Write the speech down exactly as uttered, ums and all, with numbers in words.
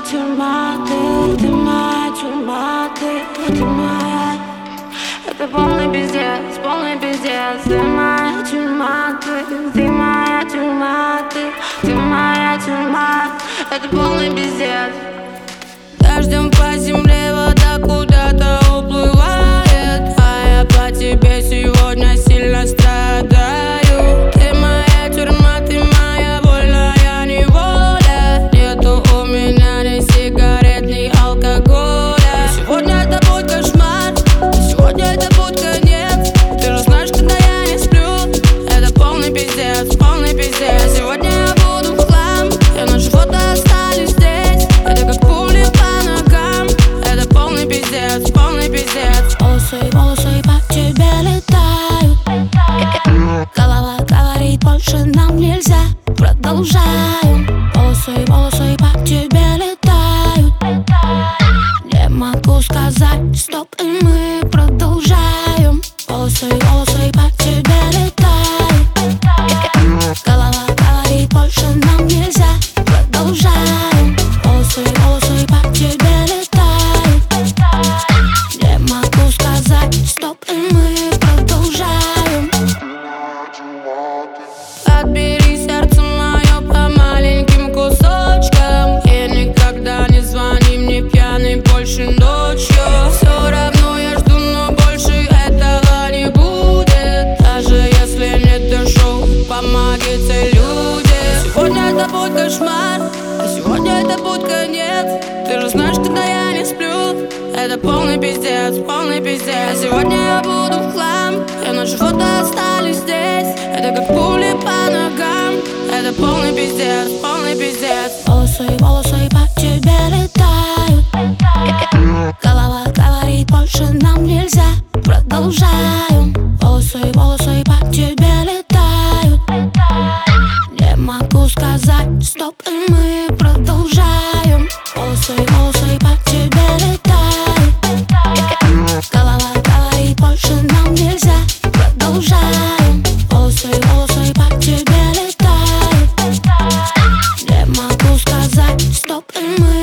тюрьма, ты, ты моя тюрьма, ты, ты моя. Это полный пиздец, полный пиздец. Ты моя тюрьма, ты, ты моя тюрьма, ты, ты моя тюрьма. Это полный пиздец. Дождем по земле вода куда-то уплывает, а я по тебе сегодня сильно страдаю. Ты моя тюрьма, ты моя вольная неволя. Нету у меня ни сигарет, ни алкоголя. Сегодня это будет кошмар, сегодня это будет конец. Ты же знаешь, когда я не сплю, это полный пиздец, полный пиздец. Сегодня я буду в хлам, я на живота остались здесь. Это как пули по ногам, это полный пиздец, полный пиздец. Волосы, волосы по тебе летают. Голова говорит, больше нам нельзя. Продолжаем. Волосы, волосы по тебе летают. Не могу сказать стоп, и мы продолжаем. Волосы, волосы по тебе летают. Голова говорит, больше нам нельзя. Продолжаем. Волосы, волосы по тебе летают. Не могу сказать стоп, и мы продолжаем. Отбери сердце мое по маленьким кусочкам. И никогда не звони мне пьяный больше ночью. Все равно я жду, но больше этого не будет. Даже если не дышу, помогите люди. Сегодня это будет кошмар, а сегодня это будет конец. Ты же знаешь, когда я не сплю, это полный пиздец, полный пиздец. А сегодня я буду в хлам, я на живота остались здесь. Это как пули по ногам, это полный пиздец, полный пиздец. Волосы, волосы по тебе летают. Голова говорит, больше нам нельзя. Продолжаем. Волосы, волосы по тебе летают. Не могу сказать стоп, и мы продолжаем. Волосы, волосы по тебе летают. Голова говорит, больше нам нельзя. Продолжаем. Волосы, волосы по тебе летают. Не могу сказать стоп, и мы